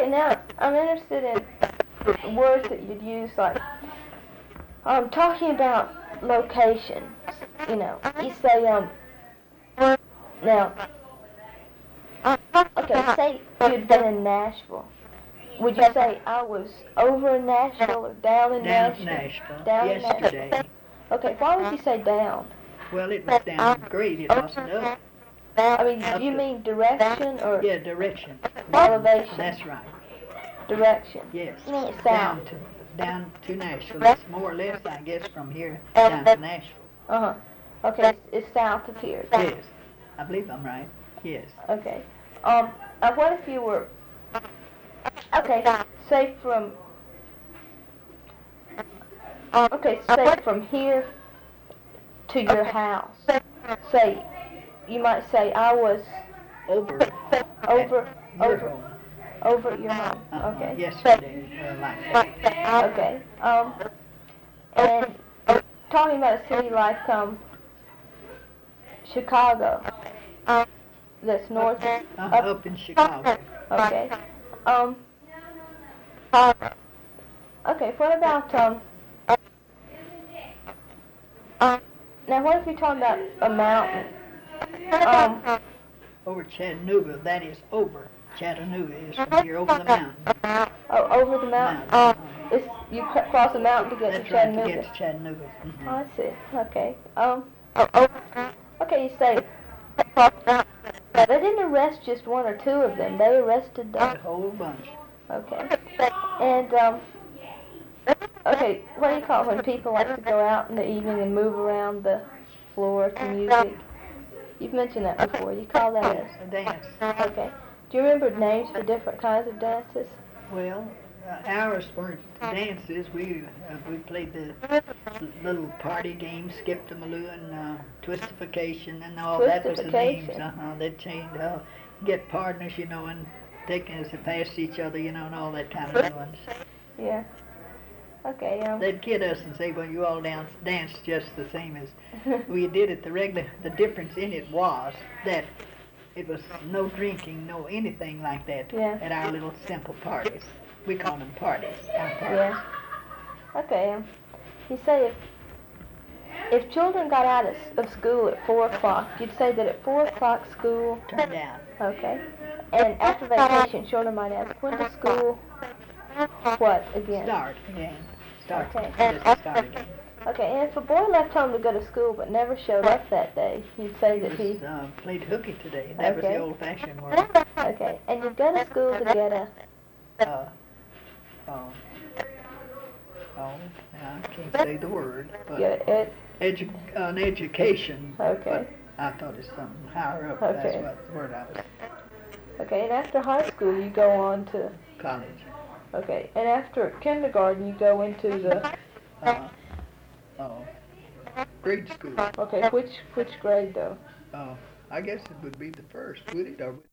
Okay, now I'm interested in words that you'd use, like talking about locations. You know, you say now. Okay, say you'd been in Nashville. Would you say I was over in Nashville or down in Nashville? Down in Nashville. Yesterday. Okay, why would you say down? Well, it was down great. It wasn't up. I mean, do you mean direction or? Yeah, direction. Elevation. That's right. Direction. Yes. You mean south? Down to Nashville. It's more or less, I guess, from here down to Nashville. Uh-huh. Okay, it's south of here. Yes. I believe I'm right. Yes. Okay. What if you were, okay, say from here to your house. Say, you might say I was over your home. Okay. Yesterday, like that. Okay. And talking about a city like Chicago. That's north. Up in Chicago. Okay. Okay. What about now? What if you're talking about a mountain? Over Chattanooga. That is over. Chattanooga is from here over the mountain. Oh, over the mountain. You cross the mountain to get to Chattanooga. Right, to get to Chattanooga. Mm-hmm. Oh, I see. Okay. Okay. You say. They didn't arrest just one or two of them. They arrested a whole bunch. Okay. And okay, what do you call it when people like to go out in the evening and move around the floor to music? You've mentioned that before. You call that a dance. Okay. Do you remember names for different kinds of dances? Well, ours weren't dances. We played the little party games, Skip-to-Maloo and Twistification and all that was the names. They'd change, get partners, you know, and taking us past each other, you know, and all that kind of ones. Yeah. Okay. They'd kid us and say, well, you all dance just the same as we did it. The difference in it was that it was no drinking, no anything like that at our little simple parties. We call them parties. Yeah. Okay. You say if children got out of school at 4 o'clock, you'd say that at 4 o'clock school turned down. Okay. And after vacation, children might ask, when does school what again? Start again. Okay. Start again. Okay, and if a boy left home to go to school but never showed up that day, you'd say that he played hooky today. That was the old-fashioned word. Okay, and you'd go to school to get a... I can't say the word, but get it? An education. Okay. But I thought it's something higher up. Okay. That's what the word I was. Okay, and after high school, you go on to... College. Okay, and after kindergarten, you go into the... grade school. Okay, which grade though? I guess it would be the first, would it? Or